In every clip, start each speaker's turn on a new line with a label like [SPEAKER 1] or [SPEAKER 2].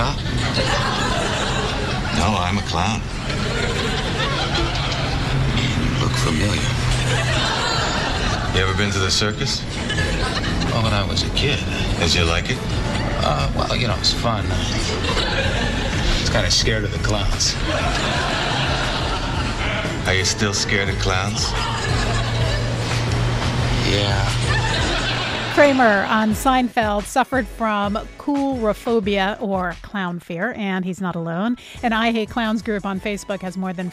[SPEAKER 1] cop?
[SPEAKER 2] No, I'm a clown.
[SPEAKER 1] You look familiar.
[SPEAKER 2] You ever been to the circus?
[SPEAKER 1] Well, when I was a kid.
[SPEAKER 2] Did you like it?
[SPEAKER 1] Well, you know, it's fun. I was kind of scared of the clowns.
[SPEAKER 2] Are you still scared of clowns?
[SPEAKER 1] Yeah.
[SPEAKER 3] Kramer on Seinfeld suffered from coulrophobia, or clown fear, and he's not alone. An I Hate Clowns group on Facebook has more than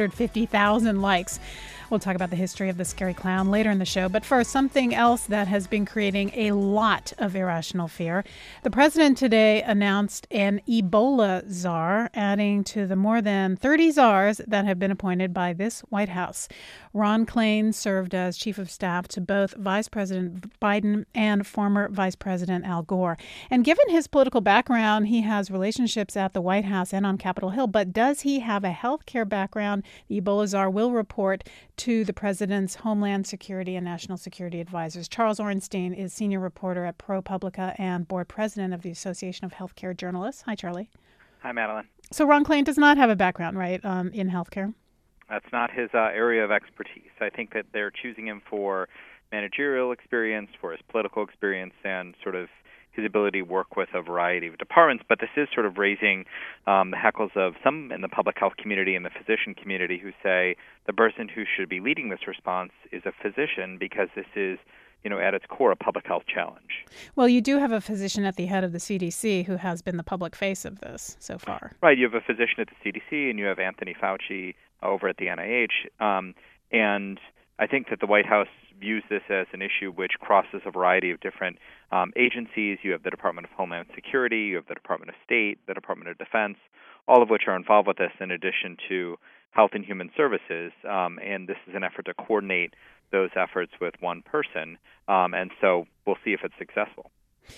[SPEAKER 3] 450,000 likes. We'll talk about the history of the scary clown later in the show. But first, something else that has been creating a lot of irrational fear. The president today announced an Ebola czar, adding to the more than 30 czars that have been appointed by this White House. Ron Klain served as chief of staff to both Vice President Biden and former Vice President Al Gore. And given his political background, he has relationships at the White House and on Capitol Hill. But does he have a health care background? The Ebola czar will report to the president's Homeland Security and National Security advisors. Charles Orenstein is senior reporter at ProPublica and board president of the Association of Healthcare Journalists. Hi, Charlie.
[SPEAKER 4] Hi, Madeline.
[SPEAKER 3] So Ron Klain does not have a background, right, in healthcare?
[SPEAKER 4] That's not his area of expertise. I think that they're choosing him for managerial experience, for his political experience, and sort of his ability to work with a variety of departments. But this is sort of raising the heckles of some in the public health community and the physician community who say the person who should be leading this response is a physician, because this is, you know, at its core, a public health challenge.
[SPEAKER 3] Well, you do have a physician at the head of the CDC who has been the public face of this so far.
[SPEAKER 4] Right. You have a physician at the CDC, and you have Anthony Fauci over at the NIH. And I think that the White House views this as an issue which crosses a variety of different agencies. You have the Department of Homeland Security, you have the Department of State, the Department of Defense, all of which are involved with this, in addition to Health and Human Services. And this is an effort to coordinate those efforts with one person. And so we'll see if it's successful.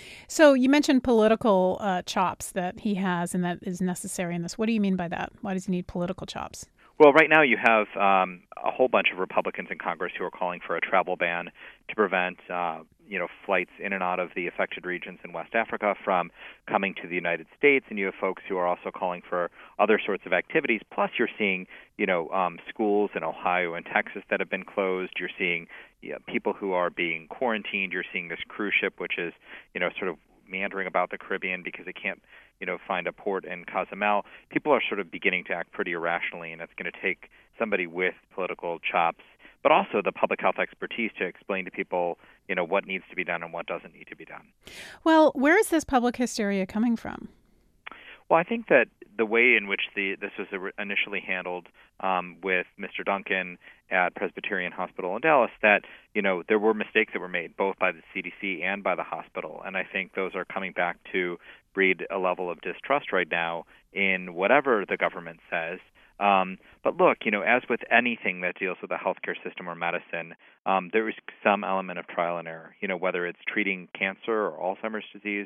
[SPEAKER 3] So you mentioned political chops that he has and that is necessary in this. What do you mean by that? Why does he need political chops?
[SPEAKER 4] Well, right now you have a whole bunch of Republicans in Congress who are calling for a travel ban to prevent flights in and out of the affected regions in West Africa from coming to the United States. And you have folks who are also calling for other sorts of activities. Plus, you're seeing schools in Ohio and Texas that have been closed. You're seeing people who are being quarantined. You're seeing this cruise ship, which is sort of meandering about the Caribbean because it can't find a port in Cozumel. People are sort of beginning to act pretty irrationally, and it's going to take somebody with political chops, but also the public health expertise to explain to people, what needs to be done and what doesn't need to be done.
[SPEAKER 3] Well, where is this public hysteria coming from?
[SPEAKER 4] Well, I think that the way in which this was initially handled with Mr. Duncan at Presbyterian Hospital in Dallas, that there were mistakes that were made both by the CDC and by the hospital, and I think those are coming back to breed a level of distrust right now in whatever the government says. But look, as with anything that deals with the healthcare system or medicine, there is some element of trial and error. Whether it's treating cancer or Alzheimer's disease,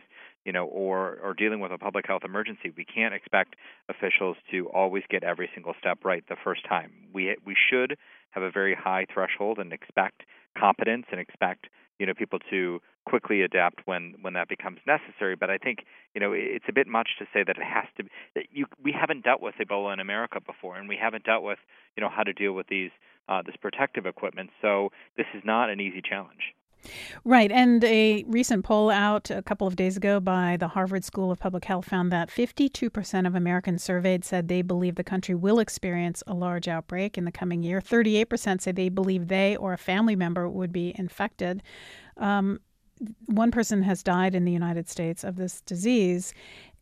[SPEAKER 4] or dealing with a public health emergency, we can't expect officials to always get every single step right the first time. We should have a very high threshold and expect competence and expect people to quickly adapt when that becomes necessary. But I think it's a bit much to say that it has to. We haven't dealt with Ebola in America before, and we haven't dealt with how to deal with this protective equipment. So this is not an easy challenge.
[SPEAKER 3] Right. And a recent poll out a couple of days ago by the Harvard School of Public Health found that 52% of Americans surveyed said they believe the country will experience a large outbreak in the coming year. 38% say they believe they or a family member would be infected. One person has died in the United States of this disease.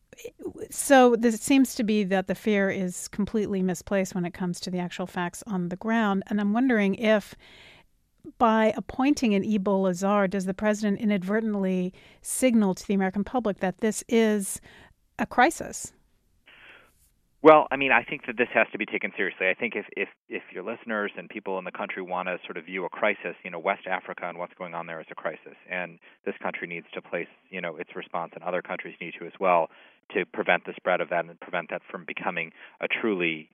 [SPEAKER 3] So this seems to be that the fear is completely misplaced when it comes to the actual facts on the ground. And I'm wondering if by appointing an Ebola czar, does the president inadvertently signal to the American public that this is a crisis?
[SPEAKER 4] Well, I think that this has to be taken seriously. I think if your listeners and people in the country want to sort of view a crisis, West Africa and what's going on there is a crisis, and this country needs to place, its response, and other countries need to as well, to prevent the spread of that and prevent that from becoming a truly,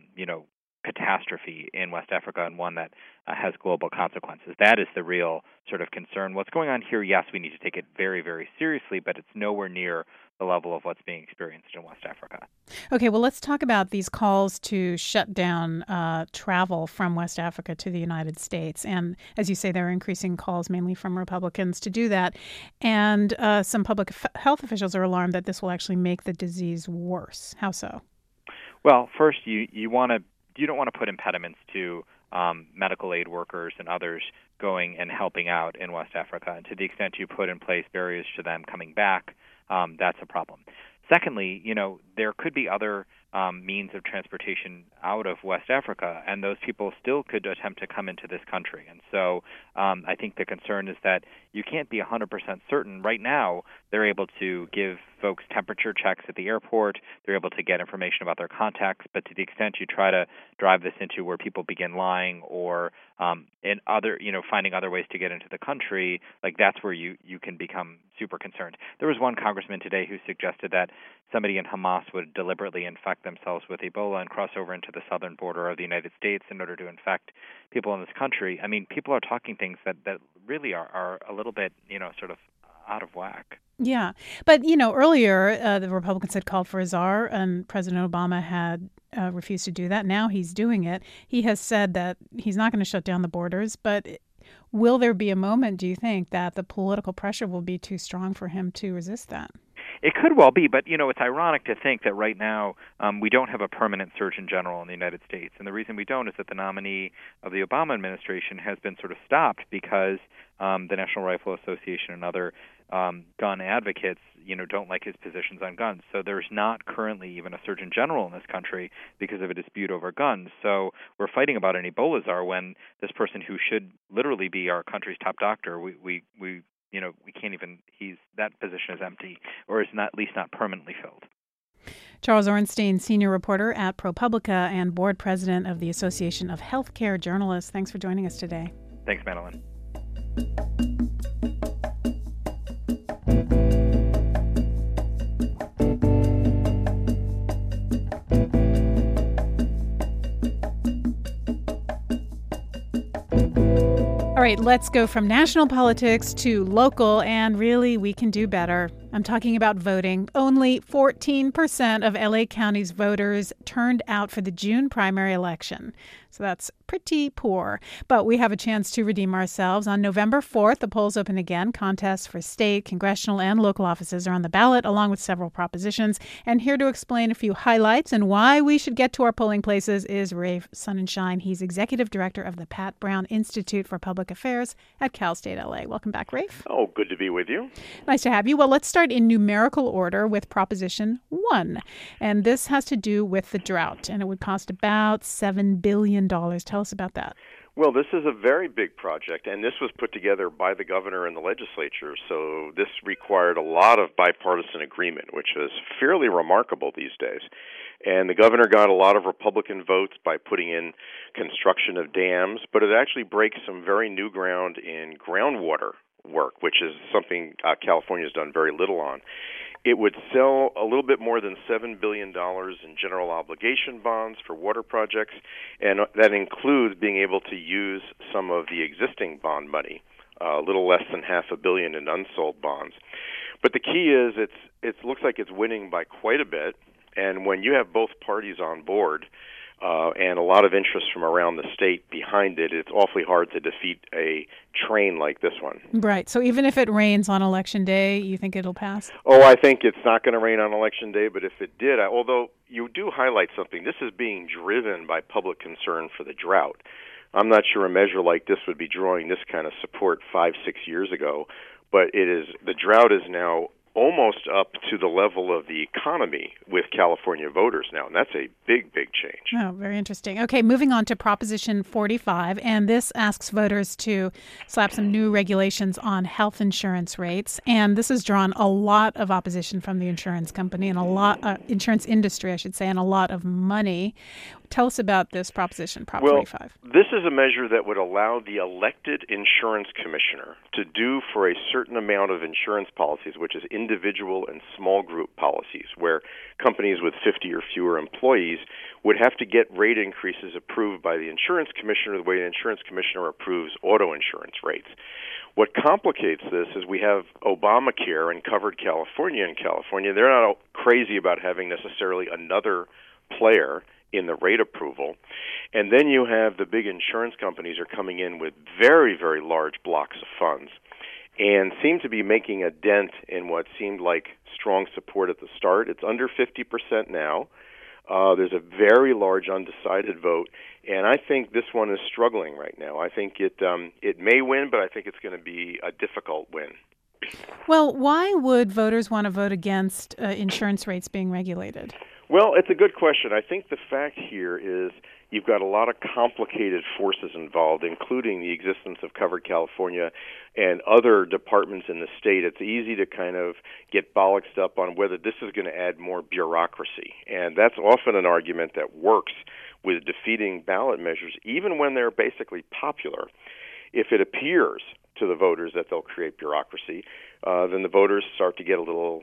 [SPEAKER 4] catastrophe in West Africa, and one that has global consequences. That is the real sort of concern. What's going on here, yes, we need to take it very, very seriously, but it's nowhere near the level of what's being experienced in West Africa.
[SPEAKER 3] Okay, well, let's talk about these calls to shut down travel from West Africa to the United States. And as you say, there are increasing calls, mainly from Republicans, to do that. And some public health officials are alarmed that this will actually make the disease worse. How so?
[SPEAKER 4] Well, first, you don't want to put impediments to medical aid workers and others going and helping out in West Africa. And to the extent you put in place barriers to them coming back, that's a problem. Secondly, there could be other means of transportation out of West Africa, and those people still could attempt to come into this country. And so I think the concern is that you can't be 100% certain. Right now, they're able to give folks temperature checks at the airport. They're able to get information about their contacts. But to the extent you try to drive this into where people begin lying or finding other ways to get into the country, like that's where you can become super concerned. There was one congressman today who suggested that somebody in Hamas would deliberately infect themselves with Ebola and cross over into the southern border of the United States in order to infect people in this country. I mean, people are talking things that really are a little bit, sort of out of whack.
[SPEAKER 3] Yeah. But, earlier the Republicans had called for a czar, and President Obama had refused to do that. Now he's doing it. He has said that he's not going to shut down the borders. But will there be a moment, do you think, that the political pressure will be too strong for him to resist that?
[SPEAKER 4] It could well be, but it's ironic to think that right now we don't have a permanent Surgeon General in the United States. And the reason we don't is that the nominee of the Obama administration has been sort of stopped because the National Rifle Association and other gun advocates, don't like his positions on guns. So there's not currently even a Surgeon General in this country because of a dispute over guns. So we're fighting about an Ebola czar when this person who should literally be our country's top doctor, we can't even, that position is empty or is not, at least not permanently filled.
[SPEAKER 3] Charles Ornstein, senior reporter at ProPublica and board president of the Association of Healthcare Journalists. Thanks for joining us today.
[SPEAKER 4] Thanks, Madeline.
[SPEAKER 3] All right, let's go from national politics to local, and really, we can do better. I'm talking about voting. Only 14% of LA County's voters turned out for the June primary election. So that's pretty poor. But we have a chance to redeem ourselves. On November 4th, the polls open again. Contests for state, congressional, and local offices are on the ballot, along with several propositions. And here to explain a few highlights and why we should get to our polling places is Rafe Sonnenschein. He's executive director of the Pat Brown Institute for Public Affairs at Cal State LA. Welcome back, Rafe.
[SPEAKER 5] Oh, good to be with you.
[SPEAKER 3] Nice to have you. Well, let's start in numerical order with Proposition 1. And this has to do with the drought, and it would cost about $7 billion. Tell us about that.
[SPEAKER 5] Well, this is a very big project, and this was put together by the governor and the legislature, so this required a lot of bipartisan agreement, which is fairly remarkable these days. And the governor got a lot of Republican votes by putting in construction of dams, but it actually breaks some very new ground in groundwater work, which is something California's done very little on. It would sell a little bit more than $7 billion in general obligation bonds for water projects, and that includes being able to use some of the existing bond money, a little less than $500 million in unsold bonds. But the key is it looks like it's winning by quite a bit, and when you have both parties on board, and a lot of interest from around the state behind it, it's awfully hard to defeat a train like this one.
[SPEAKER 3] Right. So even if it rains on Election Day, you think it'll pass?
[SPEAKER 5] Oh, I think it's not going to rain on Election Day, but if it did, although you do highlight something, this is being driven by public concern for the drought. I'm not sure a measure like this would be drawing this kind of support 5-6 years ago, but the drought is now almost up to the level of the economy with California voters now, and that's a big, big change.
[SPEAKER 3] Oh, very interesting. Okay, moving on to Proposition 45, and this asks voters to slap some new regulations on health insurance rates, and this has drawn a lot of opposition from the insurance company and insurance industry, I should say, and a lot of money. Tell us about this proposition, Prop 45.
[SPEAKER 5] This is a measure that would allow the elected insurance commissioner to do for a certain amount of insurance policies, which is individual and small group policies, where companies with 50 or fewer employees would have to get rate increases approved by the insurance commissioner the way the insurance commissioner approves auto insurance rates. What complicates this is we have Obamacare and covered California in California. They're not crazy about having necessarily another player in the rate approval. And then you have the big insurance companies are coming in with very, very large blocks of funds and seem to be making a dent in what seemed like strong support at the start. It's under 50% now. There's a very large undecided vote, and I think this one is struggling right now. I think it may win, but I think it's going to be a difficult win.
[SPEAKER 3] Well, why would voters want to vote against insurance rates being regulated?
[SPEAKER 5] Well, it's a good question. I think the fact here is you've got a lot of complicated forces involved, including the existence of Covered California and other departments in the state. It's easy to kind of get bollocksed up on whether this is going to add more bureaucracy. And that's often an argument that works with defeating ballot measures, even when they're basically popular. If it appears to the voters that they'll create bureaucracy, then the voters start to get a little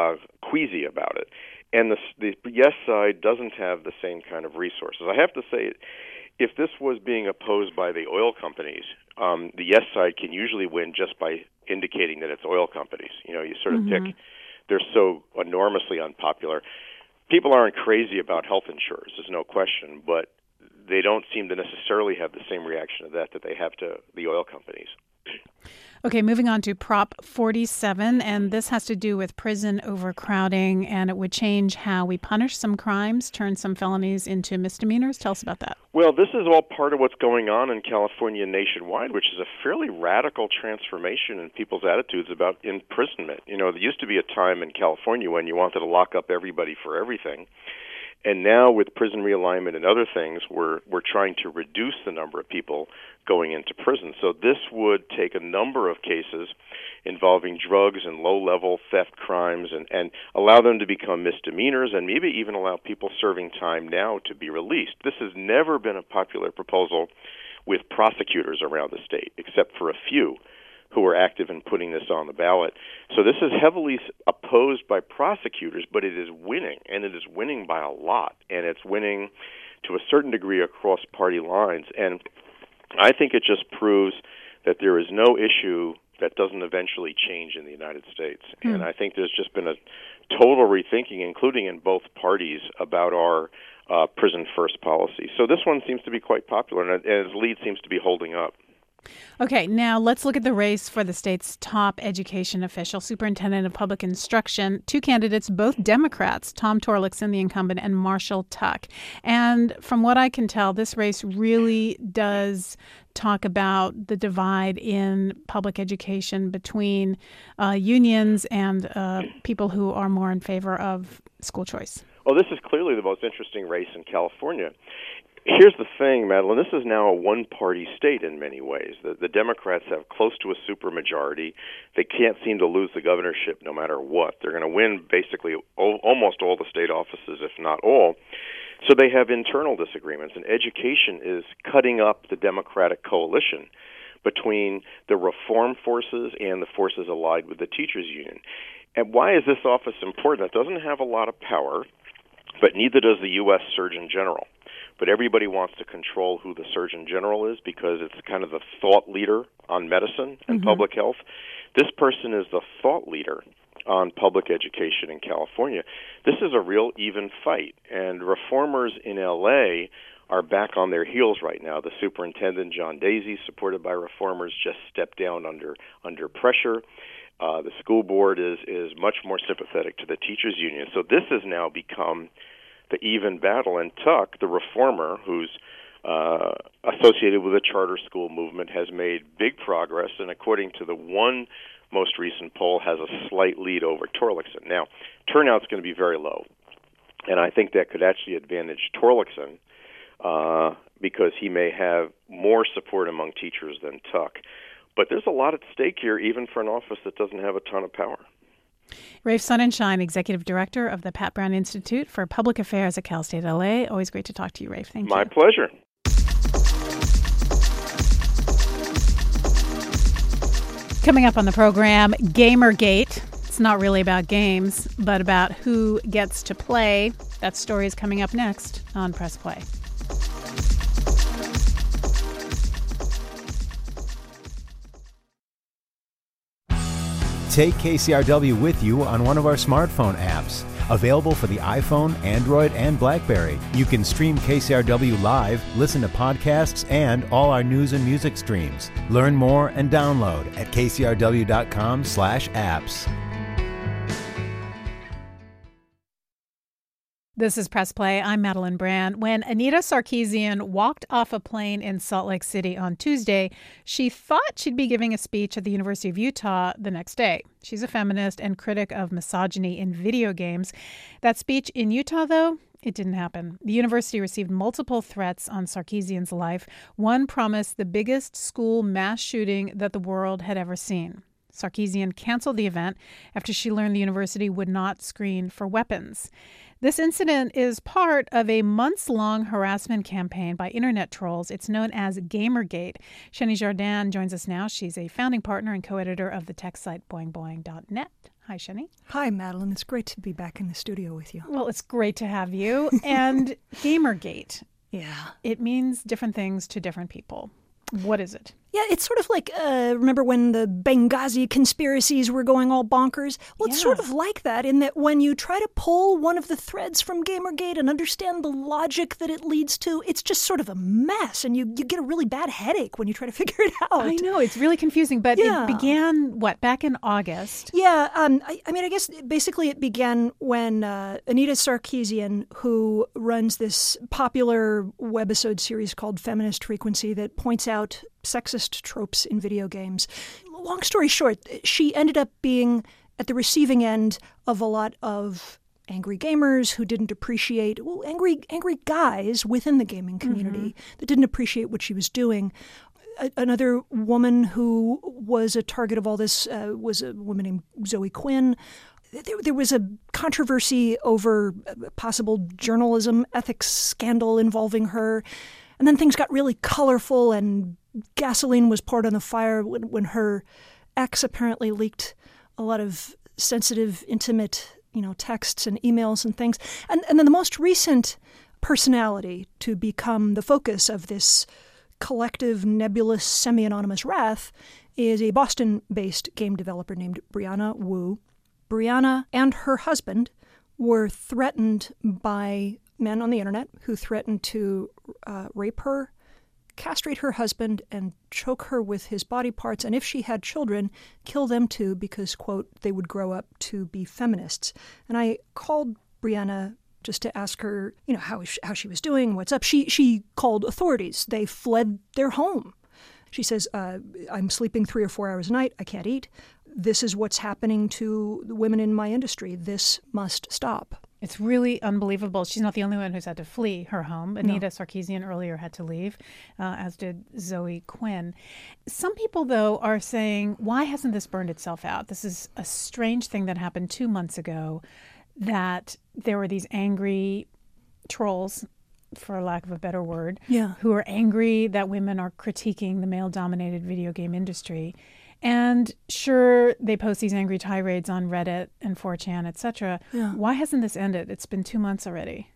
[SPEAKER 5] queasy about it. And the yes side doesn't have the same kind of resources. I have to say, if this was being opposed by the oil companies, the yes side can usually win just by indicating that it's oil companies. You know, you sort of pick, they're so enormously unpopular. People aren't crazy about health insurers, there's no question, but they don't seem to necessarily have the same reaction to that they have to the oil companies.
[SPEAKER 3] Okay, moving on to Prop 47, and this has to do with prison overcrowding, and it would change how we punish some crimes, turn some felonies into misdemeanors. Tell us about that.
[SPEAKER 5] Well, this is all part of what's going on in California nationwide, which is a fairly radical transformation in people's attitudes about imprisonment. You know, there used to be a time in California when you wanted to lock up everybody for everything. And now with prison realignment and other things, we're trying to reduce the number of people going into prison. So this would take a number of cases involving drugs and low-level theft crimes and allow them to become misdemeanors and maybe even allow people serving time now to be released. This has never been a popular proposal with prosecutors around the state, except for a few who are active in putting this on the ballot. So this is heavily opposed by prosecutors, but it is winning, and it is winning by a lot, and it's winning to a certain degree across party lines. And I think it just proves that there is no issue that doesn't eventually change in the United States. And I think there's just been a total rethinking, including in both parties, about our prison-first policy. So this one seems to be quite popular, and its lead seems to be holding up.
[SPEAKER 3] Okay, now let's look at the race for the state's top education official, Superintendent of Public Instruction. Two candidates, both Democrats, Tom Torlakson, the incumbent, and Marshall Tuck. And from what I can tell, this race really does talk about the divide in public education between unions and people who are more in favor of school choice.
[SPEAKER 5] Well, this is clearly the most interesting race in California. Here's the thing, Madeline. This is now a one-party state in many ways. The Democrats have close to a supermajority. They can't seem to lose the governorship no matter what. They're going to win basically almost all the state offices, if not all. So they have internal disagreements, and education is cutting up the Democratic coalition between the reform forces and the forces allied with the teachers' union. And why is this office important? It doesn't have a lot of power, but neither does the U.S. Surgeon General. But everybody wants to control who the Surgeon General is because it's kind of the thought leader on medicine and public health. This person is the thought leader on public education in California. This is a real even fight, and reformers in L.A. are back on their heels right now. The superintendent, John Daisy, supported by reformers, just stepped down under pressure. The school board is much more sympathetic to the teachers' union. So this has now become the even battle. And Tuck, the reformer, who's associated with the charter school movement, has made big progress, and according to the one most recent poll, has a slight lead over Torlakson. Now, turnout's going to be very low, and I think that could actually advantage Torlakson because he may have more support among teachers than Tuck. But there's a lot at stake here, even for an office that doesn't have a ton of power.
[SPEAKER 3] Rafe Sonnenschein, Executive Director of the Pat Brown Institute for Public Affairs at Cal State LA. Always great to talk to you, Rafe. Thank you.
[SPEAKER 5] My pleasure.
[SPEAKER 3] Coming up on the program, Gamergate. It's not really about games, but about who gets to play. That story is coming up next on Press Play.
[SPEAKER 6] Take KCRW with you on one of our smartphone apps. Available for the iPhone, Android, and BlackBerry. You can stream KCRW live, listen to podcasts, and all our news and music streams. Learn more and download at kcrw.com/apps.
[SPEAKER 3] This is Press Play. I'm Madeline Brand. When Anita Sarkeesian walked off a plane in Salt Lake City on Tuesday, she thought she'd be giving a speech at the University of Utah the next day. She's a feminist and critic of misogyny in video games. That speech in Utah, though, it didn't happen. The university received multiple threats on Sarkeesian's life. One promised the biggest school mass shooting that the world had ever seen. Sarkeesian canceled the event after she learned the university would not screen for weapons. This incident is part of a months-long harassment campaign by internet trolls. It's known as Gamergate. Sheni Jardin joins us now. She's a founding partner and co-editor of the tech site boingboing.net. Hi, Sheni.
[SPEAKER 7] Hi, Madeline. It's great to be back in the studio with you.
[SPEAKER 3] Well, it's great to have you. And Gamergate.
[SPEAKER 7] Yeah.
[SPEAKER 3] It means different things to different people. What is it?
[SPEAKER 7] Yeah, it's sort of like, remember when the Benghazi conspiracies were going all bonkers? Well, it's sort of like that in that when you try to pull one of the threads from Gamergate and understand the logic that it leads to, it's just sort of a mess, and you get a really bad headache when you try to figure it out.
[SPEAKER 3] I know, it's really confusing, but it began, back in August?
[SPEAKER 7] Yeah, I guess basically it began when Anita Sarkeesian, who runs this popular webisode series called Feminist Frequency that points out sexist tropes in video games. Long story short, she ended up being at the receiving end of a lot of angry gamers who didn't appreciate, angry guys within the gaming community that didn't appreciate what she was doing. Another woman who was a target of all this was a woman named Zoe Quinn. There was a controversy over a possible journalism ethics scandal involving her. And then things got really colorful and gasoline was poured on the fire when her ex apparently leaked a lot of sensitive, intimate, texts and emails and things. And then the most recent personality to become the focus of this collective, nebulous, semi-anonymous wrath is a Boston-based game developer named Brianna Wu. Brianna and her husband were threatened by men on the internet who threatened to rape her, castrate her husband, and choke her with his body parts, and if she had children, kill them too because, quote, they would grow up to be feminists. And I called Brianna just to ask her, how she was doing, what's up. She called authorities. They fled their home. She says, I'm sleeping 3 or 4 hours a night. I can't eat. This is what's happening to the women in my industry. This must stop.
[SPEAKER 3] It's really unbelievable. She's not the only one who's had to flee her home. Anita Sarkeesian earlier had to leave, as did Zoe Quinn. Some people, though, are saying, why hasn't this burned itself out? This is a strange thing that happened 2 months ago, that there were these angry trolls, for lack of a better word, who are angry that women are critiquing the male-dominated video game industry. And sure, they post these angry tirades on Reddit and 4chan, etc. Why hasn't this ended? It's been 2 months already.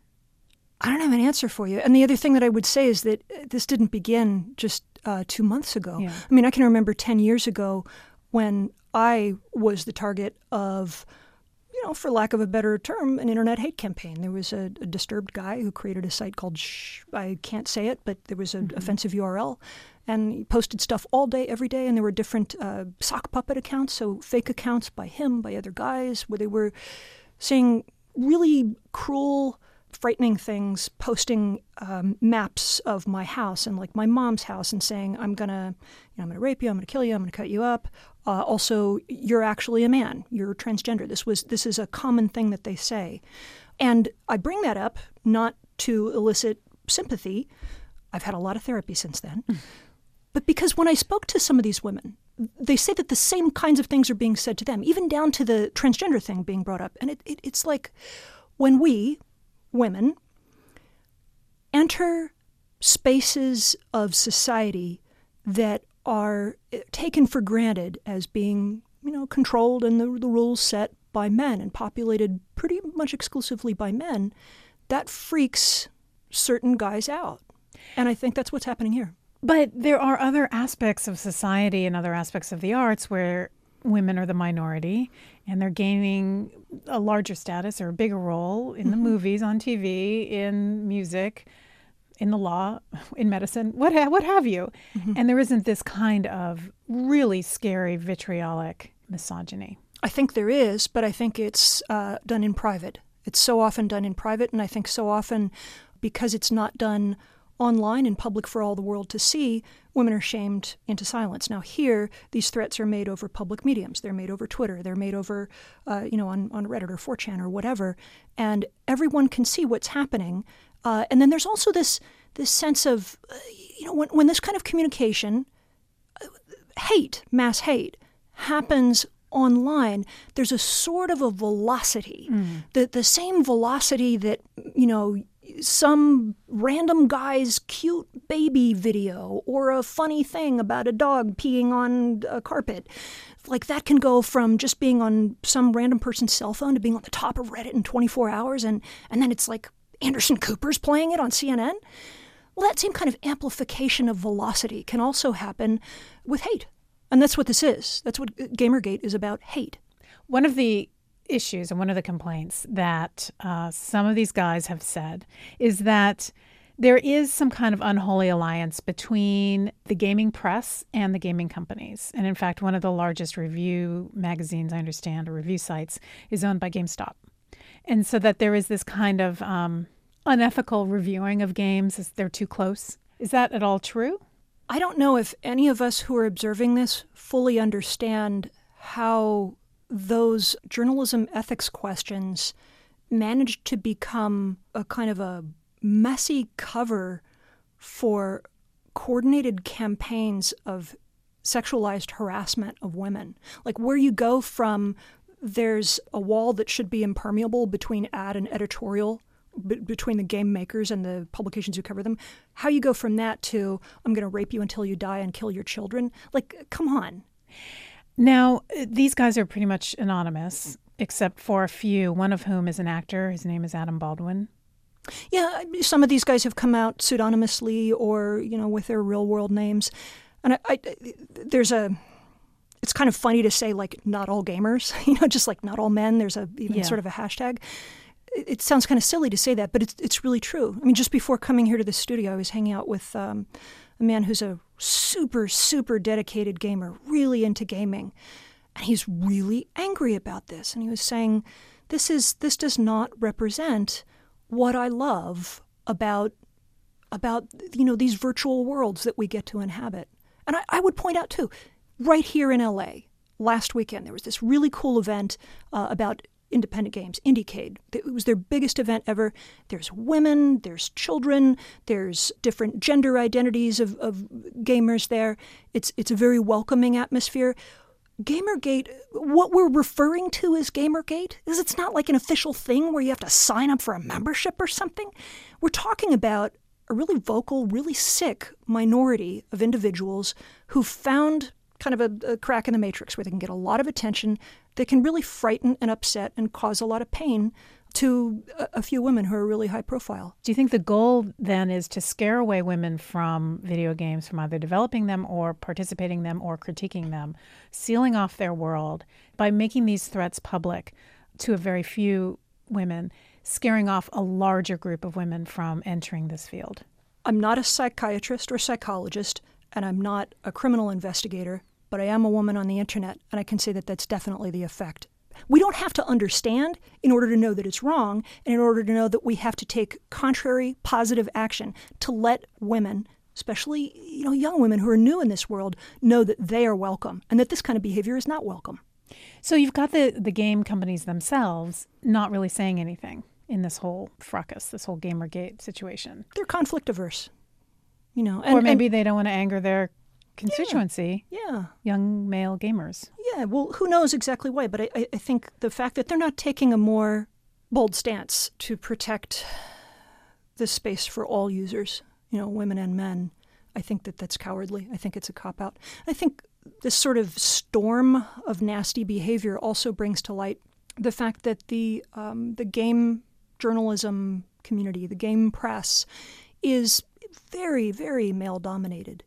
[SPEAKER 7] I don't have an answer for you. And the other thing that I would say is that this didn't begin just 2 months ago. I mean, I can remember 10 years ago when I was the target of, for lack of a better term, an internet hate campaign. There was a disturbed guy who created a site called I can't say it, but there was an offensive URL. And he posted stuff all day, every day, and there were different sock puppet accounts, so fake accounts by him, by other guys, where they were saying really cruel, frightening things, posting maps of my house and like my mom's house and saying, I'm gonna rape you, I'm gonna kill you, I'm gonna cut you up. Also, you're actually a man, you're transgender. This is a common thing that they say. And I bring that up not to elicit sympathy. I've had a lot of therapy since then. But because when I spoke to some of these women, they say that the same kinds of things are being said to them, even down to the transgender thing being brought up. And it's like when we, women, enter spaces of society that are taken for granted as being, controlled and the rules set by men and populated pretty much exclusively by men, that freaks certain guys out. And I think that's what's happening here.
[SPEAKER 3] But there are other aspects of society and other aspects of the arts where women are the minority and they're gaining a larger status or a bigger role in the movies, on TV, in music, in the law, in medicine, what have you. And there isn't this kind of really scary, vitriolic misogyny.
[SPEAKER 7] I think there is, but I think it's done in private. It's so often done in private, and I think so often because it's not done online in public for all the world to see, women are shamed into silence. Now here, these threats are made over public mediums. They're made over Twitter. They're made over, on Reddit or 4chan or whatever, and everyone can see what's happening. And then there's also this sense of, when this kind of communication, mass hate, happens online, there's a sort of a velocity, the same velocity that, some random guy's cute baby video or a funny thing about a dog peeing on a carpet. Like that can go from just being on some random person's cell phone to being on the top of Reddit in 24 hours. And then it's like Anderson Cooper's playing it on CNN. Well, that same kind of amplification of velocity can also happen with hate. And that's what this is. That's what Gamergate is about, hate.
[SPEAKER 3] One of the issues and one of the complaints that some of these guys have said is that there is some kind of unholy alliance between the gaming press and the gaming companies. And in fact, one of the largest review magazines, I understand, or review sites, is owned by GameStop. And so that there is this kind of unethical reviewing of games as they're too close. Is that at all true?
[SPEAKER 7] I don't know if any of us who are observing this fully understand how those journalism ethics questions managed to become a kind of a messy cover for coordinated campaigns of sexualized harassment of women. Like where you go from there's a wall that should be impermeable between ad and editorial, between the game makers and the publications who cover them, how you go from that to I'm going to rape you until you die and kill your children. Like, come on.
[SPEAKER 3] Now, these guys are pretty much anonymous, except for a few, one of whom is an actor. His name is Adam Baldwin.
[SPEAKER 7] Yeah, some of these guys have come out pseudonymously or, with their real world names. And it's kind of funny to say, like, not all gamers, just like not all men. There's sort of a hashtag. It sounds kind of silly to say that, but it's really true. I mean, just before coming here to the studio, I was hanging out with a man who's a super, super dedicated gamer, really into gaming. And he's really angry about this. And he was saying, this does not represent what I love about these virtual worlds that we get to inhabit. And I would point out, too, right here in L.A., last weekend, there was this really cool event about independent games, Indiecade. It was their biggest event ever. There's women, there's children, there's different gender identities of gamers there. It's a very welcoming atmosphere. Gamergate, what we're referring to as Gamergate, is it's not like an official thing where you have to sign up for a membership or something. We're talking about a really vocal, really sick minority of individuals who found kind of a crack in the matrix where they can get a lot of attention, that can really frighten and upset and cause a lot of pain to a few women who are really high profile.
[SPEAKER 3] Do you think the goal then is to scare away women from video games, from either developing them or participating in them or critiquing them, sealing off their world by making these threats public to a very few women, scaring off a larger group of women from entering this field?
[SPEAKER 7] I'm not a psychiatrist or psychologist, and I'm not a criminal investigator, but I am a woman on the internet, and I can say that that's definitely the effect. We don't have to understand in order to know that it's wrong, and in order to know that we have to take contrary, positive action to let women, especially young women who are new in this world, know that they are welcome and that this kind of behavior is not welcome.
[SPEAKER 3] So you've got the game companies themselves not really saying anything in this whole fracas, this whole Gamergate situation.
[SPEAKER 7] They're conflict averse.
[SPEAKER 3] Or maybe they don't want to anger their constituency,
[SPEAKER 7] yeah,
[SPEAKER 3] young male gamers.
[SPEAKER 7] Yeah, well, who knows exactly why, but I think the fact that they're not taking a more bold stance to protect the space for all users, women and men, I think that's cowardly. I think it's a cop-out. I think this sort of storm of nasty behavior also brings to light the fact that the game journalism community, the game press, is very, very male-dominated.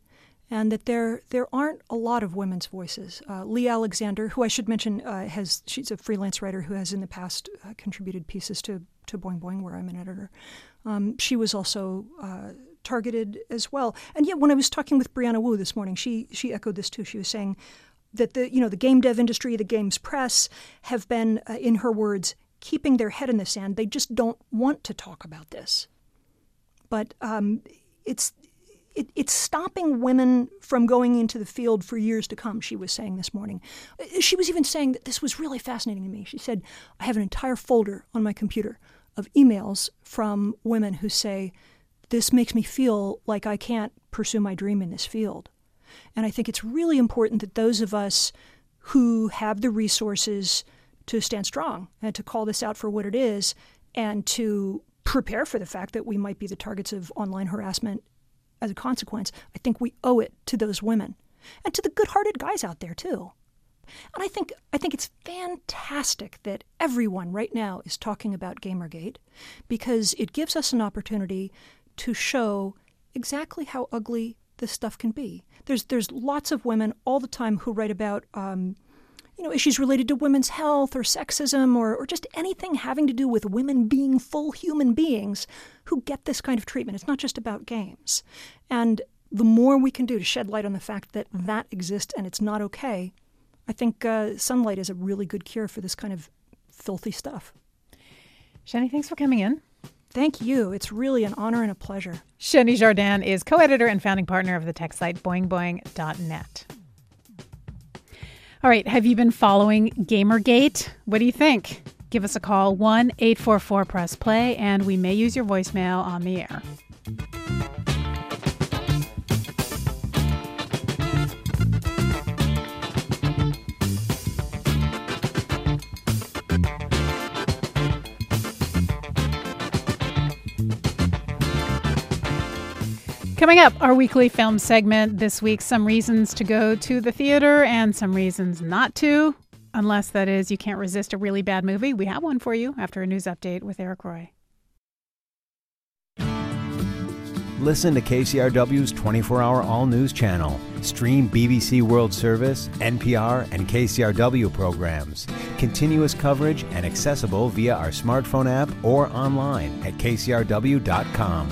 [SPEAKER 7] and that there aren't a lot of women's voices. Lee Alexander, who I should mention, she's a freelance writer who has in the past contributed pieces to Boing Boing, where I'm an editor. She was also targeted as well. And yet, when I was talking with Brianna Wu this morning, she echoed this too. She was saying that the game dev industry, the games press, have been, in her words, keeping their head in the sand. They just don't want to talk about this. But it's stopping women from going into the field for years to come, she was saying this morning. She was even saying that this was really fascinating to me. She said, I have an entire folder on my computer of emails from women who say, this makes me feel like I can't pursue my dream in this field. And I think it's really important that those of us who have the resources to stand strong and to call this out for what it is and to prepare for the fact that we might be the targets of online harassment as a consequence, I think we owe it to those women and to the good-hearted guys out there too. And I think it's fantastic that everyone right now is talking about Gamergate, because it gives us an opportunity to show exactly how ugly this stuff can be. There's lots of women all the time who write about issues related to women's health or sexism or just anything having to do with women being full human beings who get this kind of treatment. It's not just about games. And the more we can do to shed light on the fact that that exists and it's not okay, I think Sunlight is a really good cure for this kind of filthy stuff.
[SPEAKER 3] Sheni, thanks for coming in.
[SPEAKER 7] Thank you. It's really an honor and a pleasure.
[SPEAKER 3] Sheni Jardin is co-editor and founding partner of the tech site boingboing.net. All right, have you been following Gamergate? What do you think? Give us a call, 1-844-PRESS-PLAY, and we may use your voicemail on the air. Coming up, our weekly film segment this week, some reasons to go to the theater and some reasons not to, unless that is you can't resist a really bad movie. We have one for you after a news update with Eric Roy.
[SPEAKER 6] Listen to KCRW's 24-hour all-news channel. Stream BBC World Service, NPR, and KCRW programs. Continuous coverage and accessible via our smartphone app or online at kcrw.com.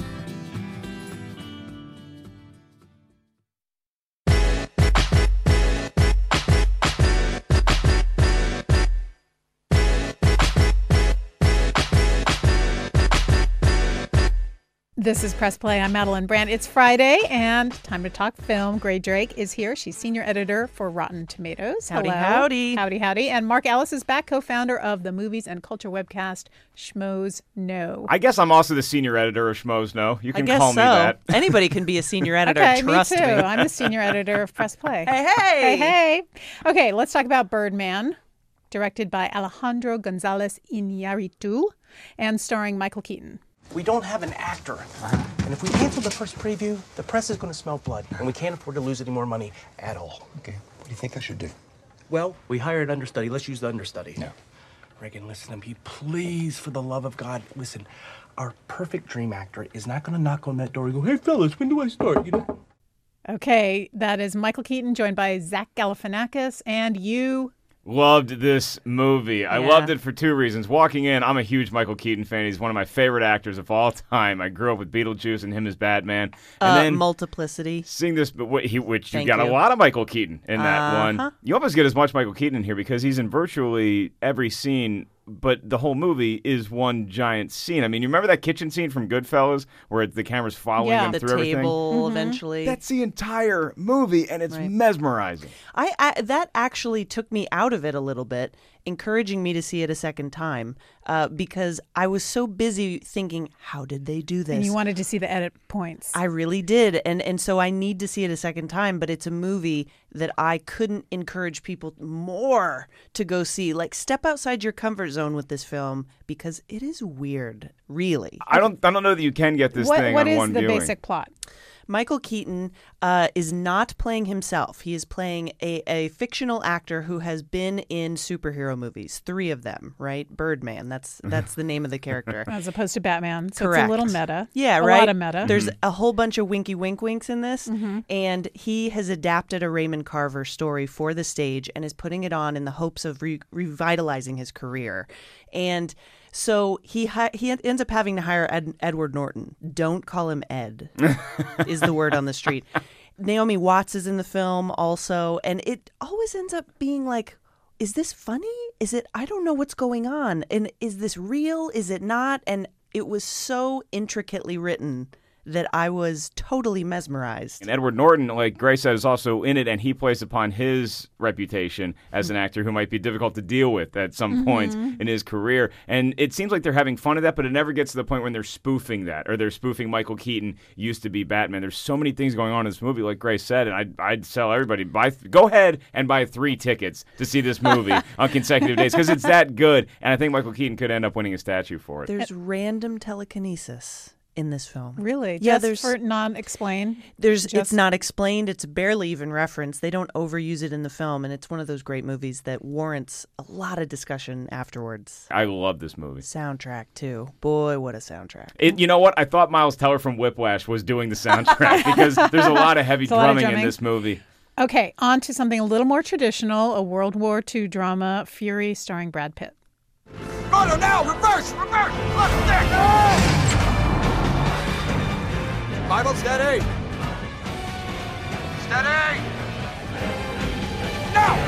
[SPEAKER 3] This is Press Play. I'm Madeline Brandt. It's Friday and time to talk film. Gray Drake is here. She's senior editor for Rotten Tomatoes.
[SPEAKER 8] Howdy,
[SPEAKER 3] Hello.
[SPEAKER 8] howdy.
[SPEAKER 3] Howdy, howdy. And Mark Ellis is back, co-founder of the movies and culture webcast Schmoes Know.
[SPEAKER 9] I guess I'm also the senior editor of Schmoes Know. You can call me
[SPEAKER 8] so.
[SPEAKER 9] that.
[SPEAKER 8] Anybody can be a senior editor.
[SPEAKER 3] Okay,
[SPEAKER 8] Trust
[SPEAKER 3] me too.
[SPEAKER 8] me.
[SPEAKER 3] I'm the senior editor of Press Play.
[SPEAKER 8] Hey.
[SPEAKER 3] Okay, let's talk about Birdman, directed by Alejandro González Iñárritu and starring Michael Keaton.
[SPEAKER 10] We don't have an actor. And if we cancel the first preview, the press is going to smell blood. And we can't afford to lose any more money at all.
[SPEAKER 11] Okay, what do you think I should do?
[SPEAKER 10] Well, we hired an understudy. Let's use the understudy.
[SPEAKER 11] No.
[SPEAKER 10] Reagan, listen to me. Please, for the love of God, listen. Our perfect dream actor is not going to knock on that door and go, hey, fellas, when do I start, you know?
[SPEAKER 3] Okay, that is Michael Keaton, joined by Zach Galifianakis, and you...
[SPEAKER 9] Loved this movie. I loved it for two reasons. Walking in, I'm a huge Michael Keaton fan. He's one of my favorite actors of all time. I grew up with Beetlejuice and him as Batman. And then
[SPEAKER 8] Multiplicity.
[SPEAKER 9] Seeing this, which you got a lot of Michael Keaton in that one. You almost get as much Michael Keaton in here because he's in virtually every scene, but the whole movie is one giant scene. I mean, you remember that kitchen scene from Goodfellas where the camera's following them through everything?
[SPEAKER 8] The table, eventually.
[SPEAKER 9] That's the entire movie, and it's mesmerizing.
[SPEAKER 8] That actually took me out of it a little bit, encouraging me to see it a second time, because I was so busy thinking, how did they do this?
[SPEAKER 3] And you wanted to see the edit points.
[SPEAKER 8] I really did, and so I need to see it a second time, but it's a movie that I couldn't encourage people more to go see. Like, step outside your comfort zone with this film, because it is weird, really.
[SPEAKER 9] I don't know that you can get this thing on one viewing.
[SPEAKER 3] What is the basic plot?
[SPEAKER 8] Michael Keaton is not playing himself. He is playing a fictional actor who has been in superhero movies, 3 of them, right? Birdman, that's the name of the character.
[SPEAKER 3] As opposed to Batman. So
[SPEAKER 8] Correct.
[SPEAKER 3] It's a little meta.
[SPEAKER 8] Yeah,
[SPEAKER 3] a
[SPEAKER 8] right?
[SPEAKER 3] A lot of meta.
[SPEAKER 8] There's a whole bunch of winky winks in this, and he has adapted a Raymond Carver story for the stage and is putting it on in the hopes of revitalizing his career. And so he ends up having to hire Edward Norton. Don't call him Ed, is the word on the street. Naomi Watts is in the film also, and it always ends up being like, is this funny? Is it, I don't know what's going on. And is this real? Is it not? And it was so intricately written that I was totally mesmerized.
[SPEAKER 9] And Edward Norton, like Grace said, is also in it, and he plays upon his reputation as an actor who might be difficult to deal with at some points in his career. And it seems like they're having fun of that, but it never gets to the point when they're spoofing that, or they're spoofing Michael Keaton used to be Batman. There's so many things going on in this movie, like Grace said, and I'd tell everybody, go ahead and buy 3 tickets to see this movie on consecutive days, because it's that good, and I think Michael Keaton could end up winning a statue for it.
[SPEAKER 8] There's random telekinesis in this film.
[SPEAKER 3] Really?
[SPEAKER 8] Yeah,
[SPEAKER 3] Just for non-explained?
[SPEAKER 8] It's not explained. It's barely even referenced. They don't overuse it in the film, and it's one of those great movies that warrants a lot of discussion afterwards.
[SPEAKER 9] I love this movie.
[SPEAKER 8] Soundtrack, too. Boy, what a soundtrack.
[SPEAKER 9] You know what? I thought Miles Teller from Whiplash was doing the soundtrack because there's a lot of heavy drumming in this movie.
[SPEAKER 3] Okay, on to something a little more traditional, a World War II drama, Fury, starring Brad Pitt.
[SPEAKER 11] Go now! Reverse! Left stick! Bible, steady! Steady! Now!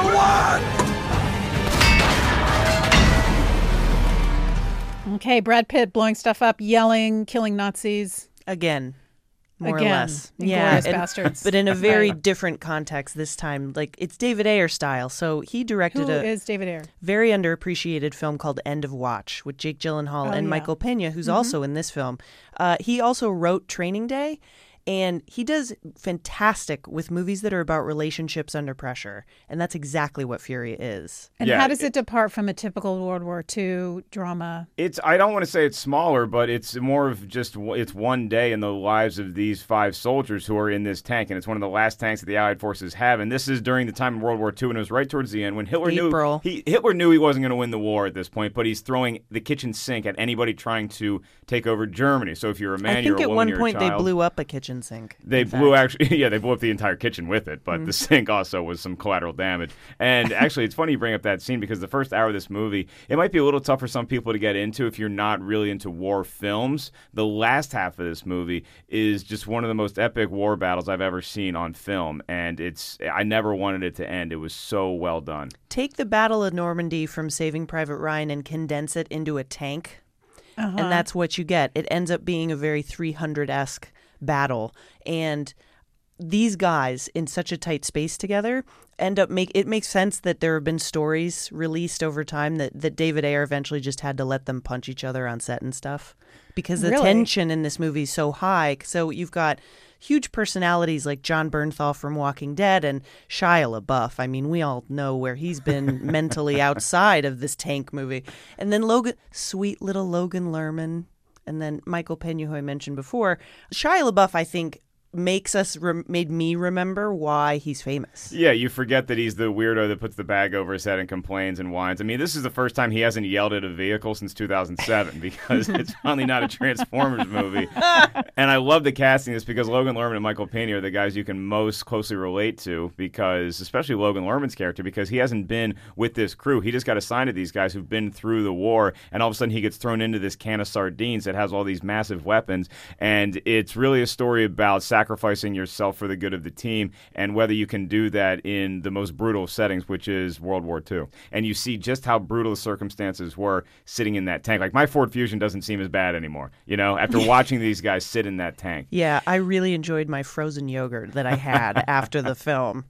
[SPEAKER 11] For 1!
[SPEAKER 3] Okay, Brad Pitt blowing stuff up, yelling, killing Nazis.
[SPEAKER 8] Again. More
[SPEAKER 3] Again,
[SPEAKER 8] or less.
[SPEAKER 3] Inglourious Bastards.
[SPEAKER 8] But in a very different context this time. Like, it's David Ayer style. So he directed
[SPEAKER 3] Who is David Ayer?
[SPEAKER 8] Very underappreciated film called End of Watch with Jake Gyllenhaal and Michael Pena, who's also in this film. He also wrote Training Day. And he does fantastic with movies that are about relationships under pressure. And that's exactly what Fury is.
[SPEAKER 3] And how does it depart from a typical World War II drama?
[SPEAKER 9] I don't want to say it's smaller, but it's more of just, it's one day in the lives of these 5 soldiers who are in this tank. And it's one of the last tanks that the Allied forces have. And this is during the time in World War II, and it was right towards the end when Hitler knew he wasn't going to win the war at this point, but he's throwing the kitchen sink at anybody trying to take over Germany. So if you're a man, you're a woman, you're a child.
[SPEAKER 8] I think at one point they blew up a kitchen sink.
[SPEAKER 9] They blew up the entire kitchen with it, but the sink also was some collateral damage. And actually, it's funny you bring up that scene because the first hour of this movie, it might be a little tough for some people to get into if you're not really into war films. The last half of this movie is just one of the most epic war battles I've ever seen on film, and I never wanted it to end. It was so well done.
[SPEAKER 8] Take the Battle of Normandy from Saving Private Ryan and condense it into a tank, and that's what you get. It ends up being a very 300-esque battle, and these guys in such a tight space together it makes sense that there have been stories released over time that David Ayer eventually just had to let them punch each other on set and stuff because the tension in this movie is so high. So you've got huge personalities like John Bernthal from Walking Dead and Shia LaBeouf. I mean, we all know where he's been mentally outside of this tank movie. And then sweet little Logan Lerman. And then Michael Pena, who I mentioned before. Shia LaBeouf, I think, made me remember why he's famous.
[SPEAKER 9] Yeah, you forget that he's the weirdo that puts the bag over his head and complains and whines. I mean, this is the first time he hasn't yelled at a vehicle since 2007 because it's finally not a Transformers movie. And I love the casting this because Logan Lerman and Michael Pena are the guys you can most closely relate to because, especially Logan Lerman's character, because he hasn't been with this crew. He just got assigned to these guys who've been through the war, and all of a sudden he gets thrown into this can of sardines that has all these massive weapons. And it's really a story about sacrificing yourself for the good of the team and whether you can do that in the most brutal settings, which is World War II. And you see just how brutal the circumstances were sitting in that tank. Like, my Ford Fusion doesn't seem as bad anymore, after watching these guys sit in that tank.
[SPEAKER 8] Yeah, I really enjoyed my frozen yogurt that I had after the film.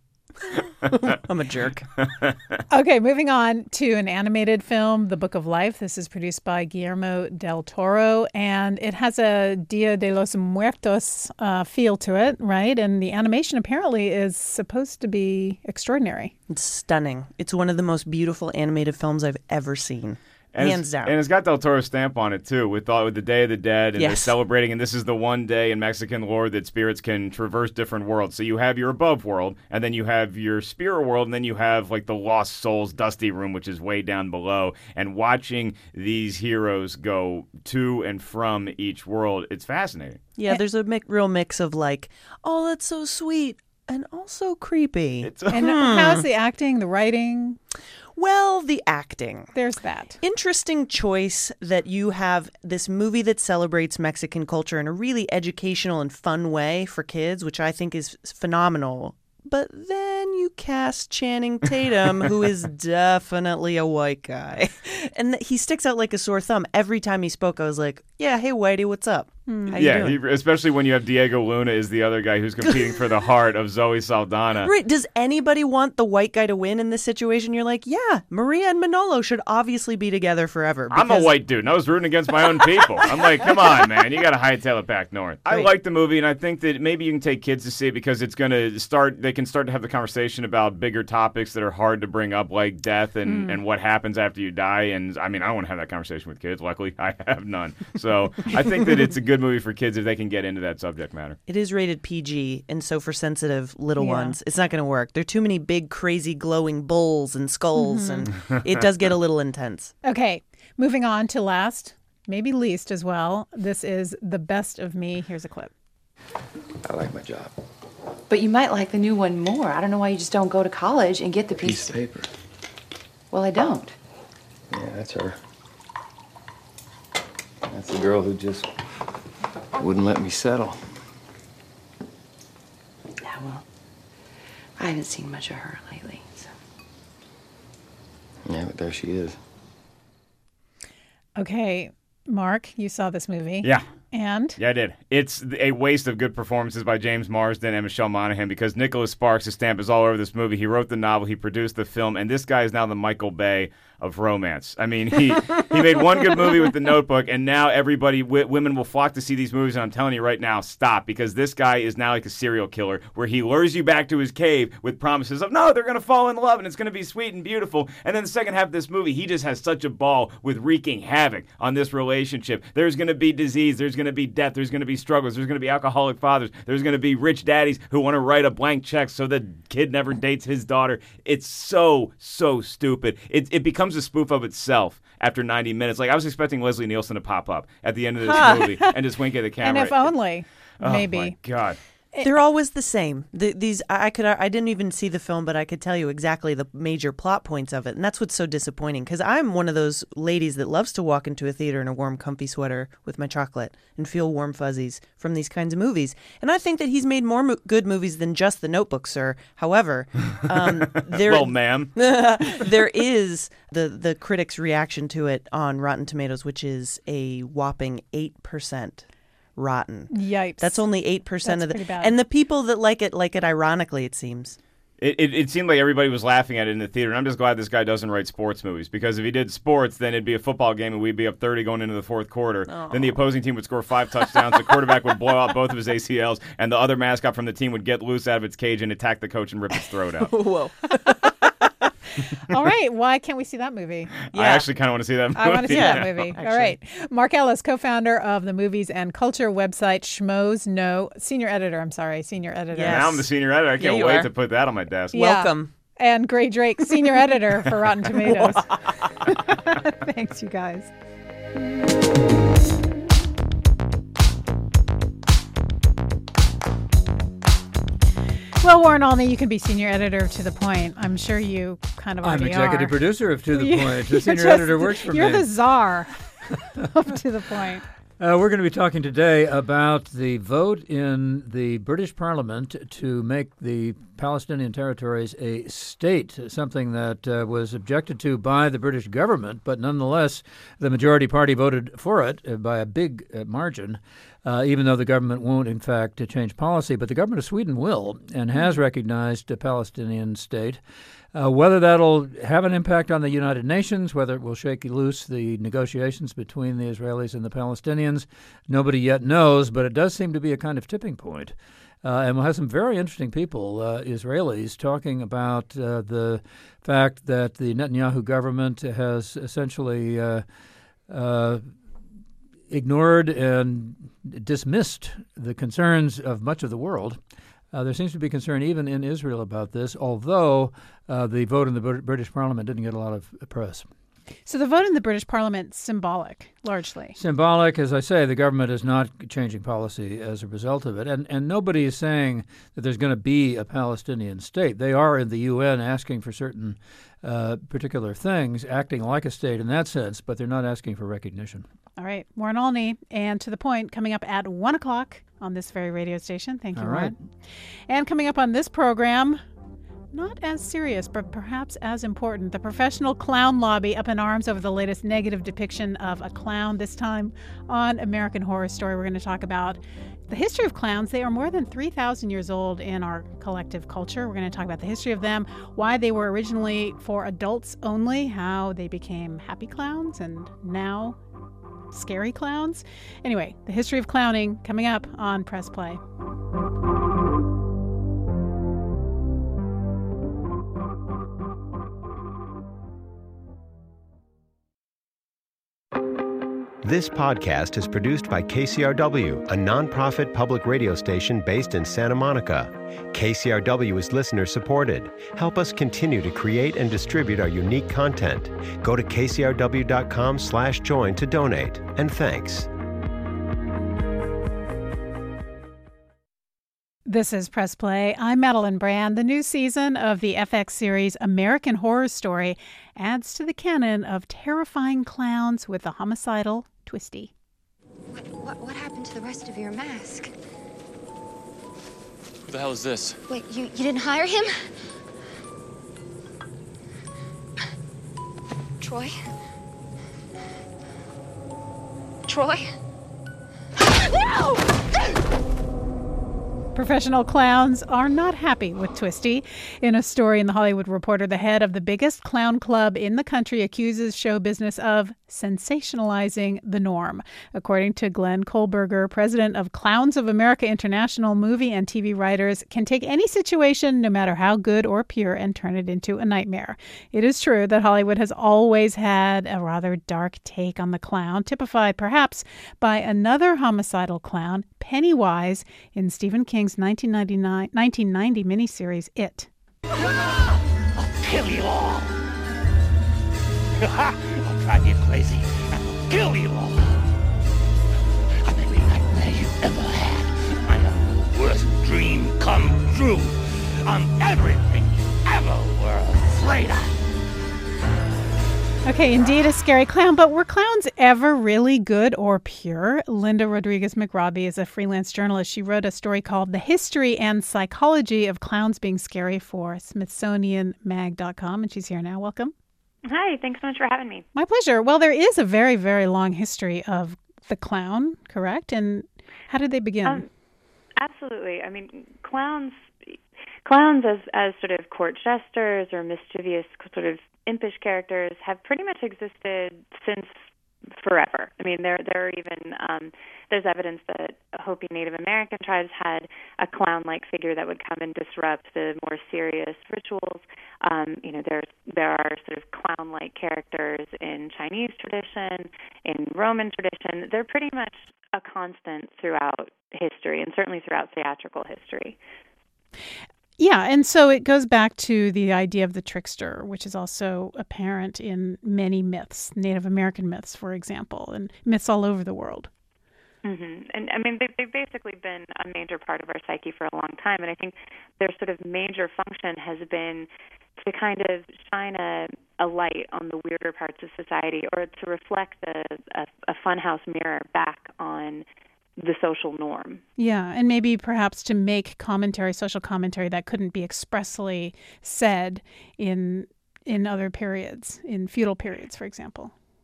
[SPEAKER 8] I'm a jerk.
[SPEAKER 3] Okay, moving on to an animated film, The Book of Life. This is produced by Guillermo del Toro, and it has a Dia de los Muertos feel to it, right? And the animation apparently is supposed to be extraordinary.
[SPEAKER 8] It's stunning. It's one of the most beautiful animated films I've ever seen. hands down.
[SPEAKER 9] And it's got Del Toro's stamp on it, too, with the Day of the Dead, and they're
[SPEAKER 8] Yes.
[SPEAKER 9] celebrating, and this is the one day in Mexican lore that spirits can traverse different worlds. So you have your above world, and then you have your spirit world, and then you have, like, the Lost Souls Dusty Room, which is way down below. And watching these heroes go to and from each world, it's fascinating.
[SPEAKER 8] Yeah, there's a real mix of, like, oh, that's so sweet, and also creepy.
[SPEAKER 3] And how's the acting, the writing?
[SPEAKER 8] Well, the acting.
[SPEAKER 3] There's that.
[SPEAKER 8] Interesting choice that you have this movie that celebrates Mexican culture in a really educational and fun way for kids, which I think is phenomenal. But then you cast Channing Tatum, who is definitely a white guy. And he sticks out like a sore thumb. Every time he spoke, I was like, yeah, hey, whitey, what's up? How you doing?
[SPEAKER 9] Especially when you have Diego Luna is the other guy who's competing for the heart of Zoe Saldana.
[SPEAKER 8] Right. Does anybody want the white guy to win in this situation? You're like, yeah, Maria and Manolo should obviously be together forever.
[SPEAKER 9] I'm a white dude, and I was rooting against my own people. I'm like, come on, man, you got to hightail it back north. I like the movie, and I think that maybe you can take kids to see it because it's going to they can start to have the conversation about bigger topics that are hard to bring up, like death and what happens after you die. And I mean, I don't want to have that conversation with kids. Luckily, I have none. So I think that it's a good movie for kids if they can get into that subject matter.
[SPEAKER 8] It is rated PG, and so for sensitive little ones, it's not going to work. There are too many big, crazy, glowing bulls and skulls, and it does get a little intense.
[SPEAKER 3] Okay, moving on to last, maybe least as well. This is The Best of Me. Here's a clip.
[SPEAKER 12] I like my job.
[SPEAKER 13] But you might like the new one more. I don't know why you just don't go to college and get the
[SPEAKER 12] Piece of paper.
[SPEAKER 13] Well, I don't.
[SPEAKER 12] Yeah, that's her. That's the girl who just wouldn't let me settle.
[SPEAKER 13] Yeah, well, I haven't seen much of her lately, so.
[SPEAKER 12] Yeah, but there she is.
[SPEAKER 3] Okay, Mark, you saw this movie.
[SPEAKER 9] Yeah.
[SPEAKER 3] And?
[SPEAKER 9] Yeah, I did. It's a waste of good performances by James Marsden and Michelle Monaghan because Nicholas Sparks' stamp is all over this movie. He wrote the novel, he produced the film, and this guy is now the Michael Bay of romance. I mean, he made one good movie with The Notebook, and now women will flock to see these movies, and I'm telling you right now, stop, because this guy is now like a serial killer where he lures you back to his cave with promises of, no, they're going to fall in love, and it's going to be sweet and beautiful, and then the second half of this movie, he just has such a ball with wreaking havoc on this relationship. There's going to be disease, there's going to be death, there's going to be struggles, there's going to be alcoholic fathers, there's going to be rich daddies who want to write a blank check so the kid never dates his daughter. It's so stupid. It becomes a spoof of itself after 90 minutes. Like, I was expecting Leslie Nielsen to pop up at the end of this movie and just wink at the camera.
[SPEAKER 3] And if only, maybe.
[SPEAKER 9] Oh, my God.
[SPEAKER 8] They're always the same. I didn't even see the film, but I could tell you exactly the major plot points of it, and that's what's so disappointing. Because I'm one of those ladies that loves to walk into a theater in a warm, comfy sweater with my chocolate and feel warm fuzzies from these kinds of movies. And I think that he's made more good movies than just The Notebook, sir. However,
[SPEAKER 9] well, ma'am,
[SPEAKER 8] there is the critics' reaction to it on Rotten Tomatoes, which is a whopping 8%. Rotten.
[SPEAKER 3] Yipes.
[SPEAKER 8] That's only 8% of
[SPEAKER 3] pretty bad.
[SPEAKER 8] And the people that like it ironically, it seems.
[SPEAKER 9] It seemed like everybody was laughing at it in the theater, and I'm just glad this guy doesn't write sports movies, because if he did sports, then it'd be a football game, and we'd be up 30 going into the fourth quarter.
[SPEAKER 8] Oh.
[SPEAKER 9] Then the opposing team would score 5 touchdowns, the quarterback would blow out both of his ACLs, and the other mascot from the team would get loose out of its cage and attack the coach and rip his throat out.
[SPEAKER 8] Whoa.
[SPEAKER 3] All right. Why can't we see that movie?
[SPEAKER 9] Yeah. I actually kind of want to see that movie.
[SPEAKER 3] I want to see that movie.
[SPEAKER 8] Actually.
[SPEAKER 3] All right. Mark Ellis, co-founder of the movies and culture website Schmoes Know, senior editor.
[SPEAKER 8] Yes.
[SPEAKER 9] Now I'm the senior editor. I can't wait to put that on my desk.
[SPEAKER 3] Yeah.
[SPEAKER 8] Welcome.
[SPEAKER 3] And Gray Drake, senior editor for Rotten Tomatoes. Thanks, you guys. Well, Warren Olney, you can be senior editor To the Point. I'm sure you kind of already
[SPEAKER 14] I'm executive
[SPEAKER 3] are.
[SPEAKER 14] producer of To the Point. The senior editor works for me.
[SPEAKER 3] You're the czar of To the Point.
[SPEAKER 14] We're going to be talking today about the vote in the British Parliament to make the Palestinian territories a state, something that was objected to by the British government, but nonetheless, the majority party voted for it by a big margin. even though the government won't, in fact, change policy. But the government of Sweden will and has recognized a Palestinian state. Whether that'll have an impact on the United Nations, whether it will shake loose the negotiations between the Israelis and the Palestinians, nobody yet knows, but it does seem to be a kind of tipping point. And we'll have some very interesting people, Israelis, talking about the fact that the Netanyahu government has essentially ignored and dismissed the concerns of much of the world. There seems to be concern even in Israel about this, although the vote in the British Parliament didn't get a lot of press.
[SPEAKER 3] So the vote in the British Parliament, symbolic, largely.
[SPEAKER 14] Symbolic, as I say, the government is not changing policy as a result of it. And nobody is saying that there's going to be a Palestinian state. They are in the UN asking for certain particular things, acting like a state in that sense, but they're not asking for recognition.
[SPEAKER 3] All right. Warren Olney, and To the Point, coming up at 1 o'clock on this very radio station. Thank you, Warren. And coming up on this program, not as serious, but perhaps as important, the professional clown lobby up in arms over the latest negative depiction of a clown, this time on American Horror Story. We're going to talk about the history of clowns. They are more than 3,000 years old in our collective culture. We're going to talk about the history of them, why they were originally for adults only, how they became happy clowns, and now scary clowns. Anyway, the history of clowning coming up on Press Play.
[SPEAKER 6] This podcast is produced by KCRW, a nonprofit public radio station based in Santa Monica. KCRW is listener-supported. Help us continue to create and distribute our unique content. Go to kcrw.com/join to donate. And thanks.
[SPEAKER 3] This is Press Play. I'm Madeline Brand. The new season of the FX series American Horror Story adds to the canon of terrifying clowns with a homicidal Twisty.
[SPEAKER 15] What happened to the rest of your mask?
[SPEAKER 16] Who the hell is this?
[SPEAKER 15] Wait, you didn't hire him? Troy? Troy? No!
[SPEAKER 3] Professional clowns are not happy with Twisty. In a story in The Hollywood Reporter, the head of the biggest clown club in the country accuses show business of sensationalizing the norm. According to Glenn Kohlberger, president of Clowns of America International, movie and TV writers can take any situation, no matter how good or pure, and turn it into a nightmare. It is true that Hollywood has always had a rather dark take on the clown, typified perhaps by another homicidal clown, Pennywise, in Stephen King's 1990 miniseries, It.
[SPEAKER 17] I'll kill you all. I'll drive you crazy. I'll kill you all. I'm every nightmare you ever had. I am your worst dream come true. I'm everything you ever were afraid of.
[SPEAKER 3] Okay, indeed a scary clown, but were clowns ever really good or pure? Linda Rodriguez McRobbie is a freelance journalist. She wrote a story called The History and Psychology of Clowns Being Scary for SmithsonianMag.com, and she's here now. Welcome.
[SPEAKER 18] Hi, thanks so much for having me.
[SPEAKER 3] My pleasure. Well, there is a very, very long history of the clown, correct? And how did they begin?
[SPEAKER 18] Absolutely. I mean, clowns as sort of court jesters or mischievous sort of impish characters have pretty much existed since forever. I mean, there are even there's evidence that Hopi Native American tribes had a clown-like figure that would come and disrupt the more serious rituals. There are sort of clown-like characters in Chinese tradition, in Roman tradition. They're pretty much a constant throughout history, and certainly throughout theatrical history.
[SPEAKER 3] Yeah, and so it goes back to the idea of the trickster, which is also apparent in many myths, Native American myths, for example, and myths all over the world.
[SPEAKER 18] Mm-hmm. And I mean, they've basically been a major part of our psyche for a long time, and I think their sort of major function has been to kind of shine a light on the weirder parts of society, or to reflect a funhouse mirror back on the social norm.
[SPEAKER 3] Yeah, and maybe perhaps to make social commentary that couldn't be expressly said in other periods, in feudal periods, for example.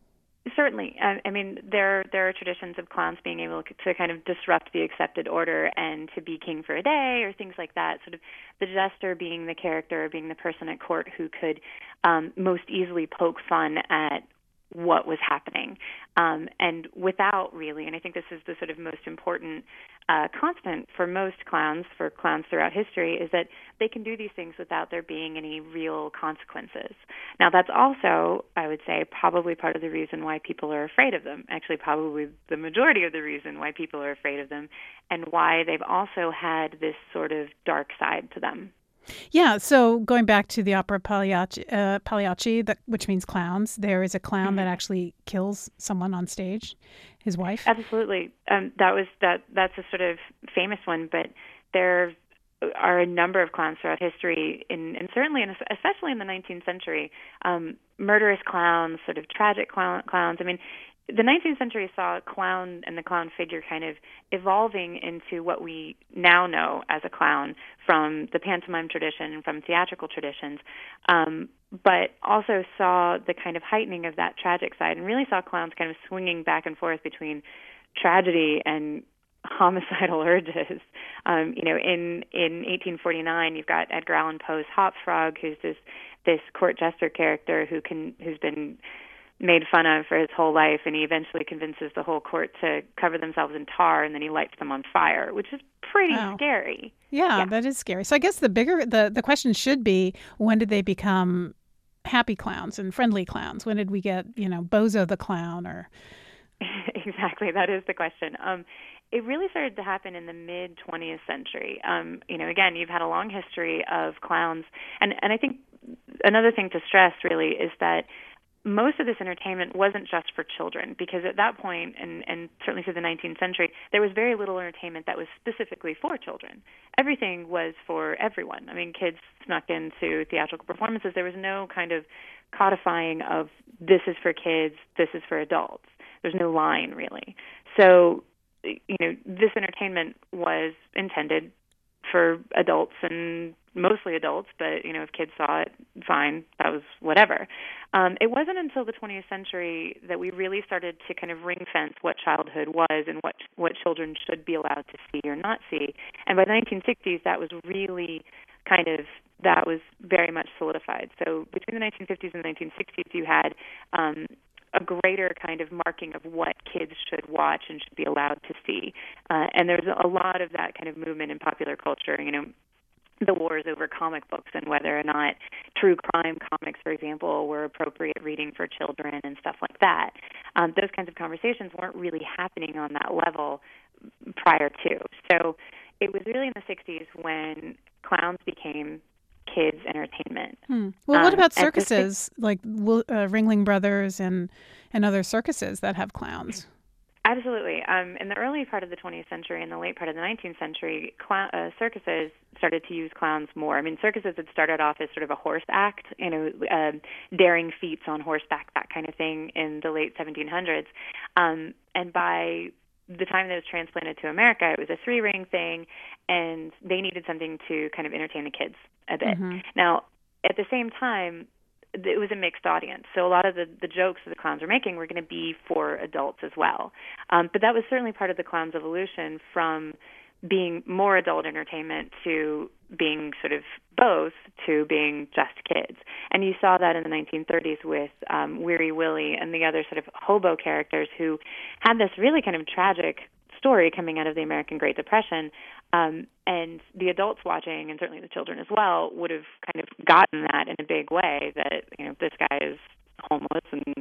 [SPEAKER 18] Certainly. I mean, there are traditions of clowns being able to kind of disrupt the accepted order and to be king for a day or things like that. Sort of the jester being the character, being the person at court who could most easily poke fun at what was happening. And without really, and I think this is the sort of most important constant for most clowns, for clowns throughout history, is that they can do these things without there being any real consequences. Now, that's also, I would say, probably part of the reason why people are afraid of them. Actually, probably the majority of the reason why people are afraid of them, and why they've also had this sort of dark side to them.
[SPEAKER 3] Yeah, so going back to the opera Pagliacci, which means clowns, there is a clown that actually kills someone on stage, his wife.
[SPEAKER 18] Absolutely. That's a sort of famous one, but there are a number of clowns throughout history, and certainly, especially in the 19th century, murderous clowns, sort of tragic clowns. I mean, the 19th century saw clown and the clown figure kind of evolving into what we now know as a clown from the pantomime tradition and from theatrical traditions, but also saw the kind of heightening of that tragic side and really saw clowns kind of swinging back and forth between tragedy and homicidal urges. In 1849, you've got Edgar Allan Poe's Hop Frog, who's this court jester character who's been made fun of for his whole life, and he eventually convinces the whole court to cover themselves in tar, and then he lights them on fire, which is pretty scary.
[SPEAKER 3] Yeah, that is scary. So I guess the question should be, when did they become happy clowns and friendly clowns? When did we get, Bozo the Clown or...
[SPEAKER 18] Exactly, that is the question. It really started to happen in the mid-20th century. Again, you've had a long history of clowns, and I think another thing to stress really is that most of this entertainment wasn't just for children, because at that point, and certainly through the 19th century, there was very little entertainment that was specifically for children. Everything was for everyone. I mean, kids snuck into theatrical performances. There was no kind of codifying of this is for kids, this is for adults. There's no line, really. So, this entertainment was intended for adults and mostly adults, but, if kids saw it, fine, that was whatever. It wasn't until the 20th century that we really started to kind of ring fence what childhood was and what children should be allowed to see or not see. And by the 1960s, that was really that was very much solidified. So between the 1950s and the 1960s, you had a greater kind of marking of what kids should watch and should be allowed to see. And there's a lot of that kind of movement in popular culture, the wars over comic books and whether or not true crime comics, for example, were appropriate reading for children and stuff like that. Those kinds of conversations weren't really happening on that level prior to. So it was really in the 60s when clowns became kids' entertainment.
[SPEAKER 3] Well, what about circuses, like Ringling Brothers and other circuses that have clowns?
[SPEAKER 18] Absolutely. In the early part of the 20th century and the late part of the 19th century, circuses started to use clowns more. I mean, circuses had started off as sort of a horse act, daring feats on horseback, that kind of thing in the late 1700s. And by the time that it was transplanted to America, it was a three-ring thing, and they needed something to kind of entertain the kids a bit. Now, at the same time, it was a mixed audience. So a lot of the jokes that the clowns were making were going to be for adults as well. But that was certainly part of the clown's evolution from being more adult entertainment to being sort of both to being just kids. And you saw that in the 1930s with Weary Willie and the other sort of hobo characters who had this really kind of tragic story coming out of the American Great Depression. And the adults watching, and certainly the children as well, would have kind of gotten that in a big way, that, this guy is homeless and,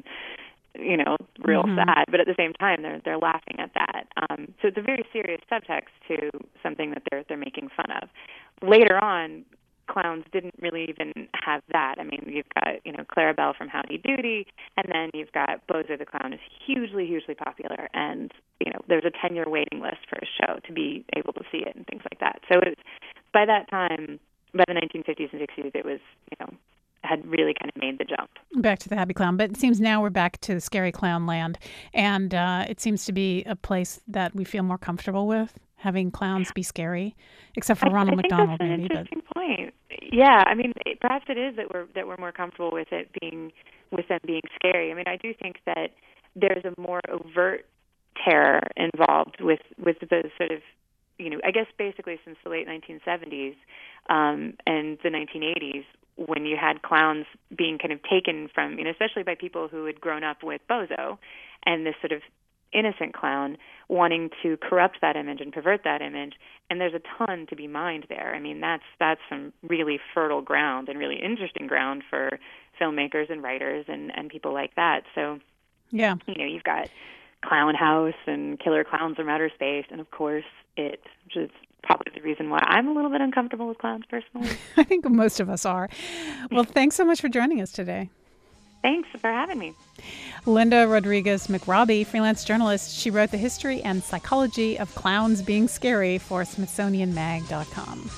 [SPEAKER 18] real sad. But at the same time, they're laughing at that. So it's a very serious subtext to something that they're making fun of. Later on, clowns didn't really even have that. I mean, you've got, Clarabelle from Howdy Doody, and then you've got Bozo the Clown is hugely, hugely popular, and, there's a 10-year waiting list for a show to be able to see it and things like that. So by that time, by the 1950s and 60s, it was, had really kind of made the jump.
[SPEAKER 3] Back to the happy clown. But it seems now we're back to scary clown land, and it seems to be a place that we feel more comfortable with, having clowns be scary, except for Ronald McDonald,
[SPEAKER 18] maybe.
[SPEAKER 3] That's an
[SPEAKER 18] interesting point. Yeah, I mean, perhaps it is that we're more comfortable with them being scary. I mean, I do think that there's a more overt terror involved with the sort of, I guess basically since the late 1970s and the 1980s, when you had clowns being kind of taken from, especially by people who had grown up with Bozo, and this sort of innocent clown wanting to corrupt that image and pervert that image. And there's a ton to be mined there. I mean, that's some really fertile ground and really interesting ground for filmmakers and writers and people like that. So,
[SPEAKER 3] yeah,
[SPEAKER 18] you've got Clown House and Killer Clowns from Outer Space, and of course It, which is probably the reason why I'm a little bit uncomfortable with clowns personally.
[SPEAKER 3] I think most of us are. Well, thanks so much for joining us today.
[SPEAKER 18] Thanks for having me.
[SPEAKER 3] Linda Rodriguez McRobbie, freelance journalist. She wrote The History and Psychology of Clowns Being Scary for SmithsonianMag.com.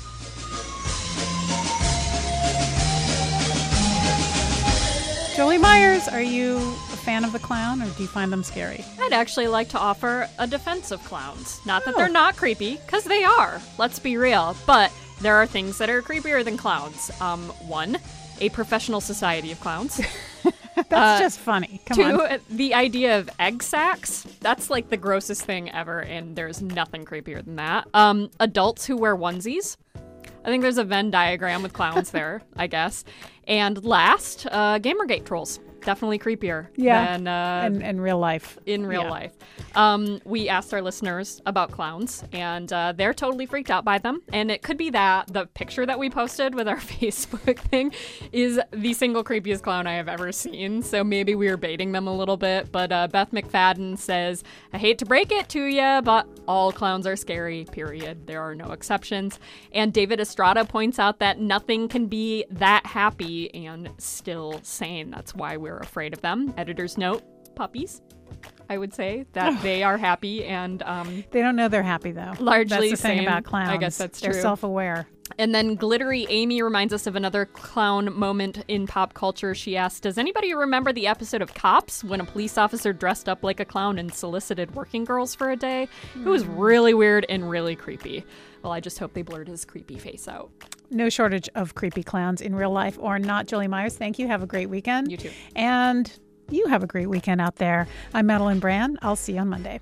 [SPEAKER 3] Jolie Myers, are you a fan of the clown, or do you find them scary?
[SPEAKER 16] I'd actually like to offer a defense of clowns. Not that they're not creepy, because they are. Let's be real. But there are things that are creepier than clowns. One, a professional society of clowns.
[SPEAKER 3] That's just funny. Come on.
[SPEAKER 16] Two, the idea of egg sacs. That's like the grossest thing ever, and there's nothing creepier than that. Adults who wear onesies. I think there's a Venn diagram with clowns there, I guess. And last, Gamergate trolls. Definitely creepier than
[SPEAKER 3] in real life.
[SPEAKER 16] In real life. We asked our listeners about clowns, and they're totally freaked out by them. And it could be that the picture that we posted with our Facebook thing is the single creepiest clown I have ever seen. So maybe we were baiting them a little bit. But Beth McFadden says, I hate to break it to you, but all clowns are scary, period. There are no exceptions. And David Estrada points out that nothing can be that happy and still sane. That's why we're afraid of them. Editor's note, puppies. I would say that they are happy and
[SPEAKER 3] they don't know they're happy though.
[SPEAKER 16] Largely
[SPEAKER 3] that's the thing about clowns.
[SPEAKER 16] I guess that's true.
[SPEAKER 3] They're self-aware.
[SPEAKER 16] And then Glittery Amy reminds us of another clown moment in pop culture. She asks, does anybody remember the episode of Cops when a police officer dressed up like a clown and solicited working girls for a day? It was really weird and really creepy. Well, I just hope they blurred his creepy face out.
[SPEAKER 3] No shortage of creepy clowns in real life or not. Jolie Myers, thank you. Have a great weekend.
[SPEAKER 16] You too.
[SPEAKER 3] And you have a great weekend out there. I'm Madeline Brand. I'll see you on Monday.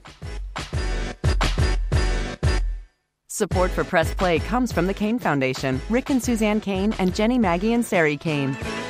[SPEAKER 19] Support for Press Play comes from the Kane Foundation, Rick and Suzanne Kane, and Jenny, Maggie, and Sari Kane.